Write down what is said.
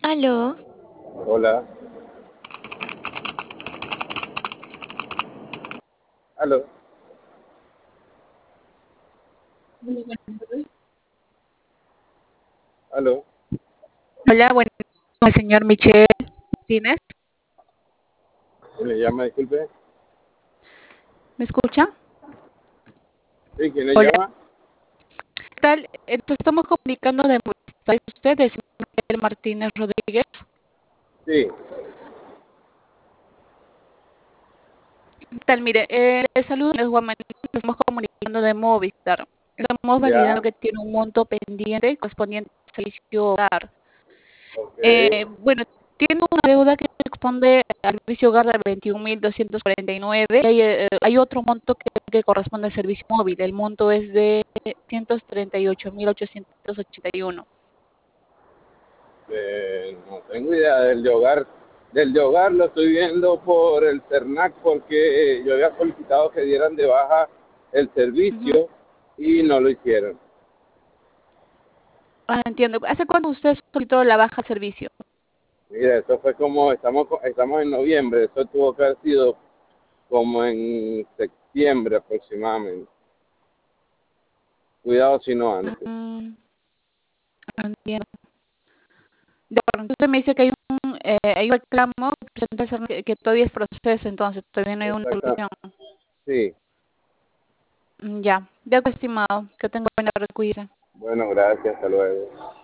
Aló, Hola, aló, aló. Hola, bueno, el señor Michel Martínez. ¿Quién le llama? Disculpe. ¿Me escucha? Sí, ¿quién le Hola, llama? ¿qué tal? Entonces estamos comunicando de usted, el señor Michel Martínez Rodríguez. Sí, ¿Qué tal? Mire, le saludo, les Juan Manuel, nos estamos comunicando de Movistar. Estamos validando ya, que tiene un monto pendiente correspondiente al servicio hogar. ok. Bueno, tiene una deuda que corresponde al servicio hogar de 21.249. Hay otro monto que corresponde al servicio móvil. El monto es de 138.881. No tengo idea del de hogar. Del de hogar lo estoy viendo por el CERNAC porque yo había solicitado que dieran de baja el Ujú. servicio y no lo hicieron. Ah, entiendo. ¿Hace cuándo usted solicitó la baja servicio? Mira, eso fue como, estamos en noviembre, eso tuvo que haber sido como en septiembre aproximadamente. Cuidado si no antes. Mm, entiendo. De acuerdo. Entonces me dice que hay un reclamo que presenta el que todavía es proceso, entonces todavía no hay una Exacto. solución. Sí, Ya, de acuerdo, estimado. Que tenga buena recuida. bueno, gracias, hasta luego.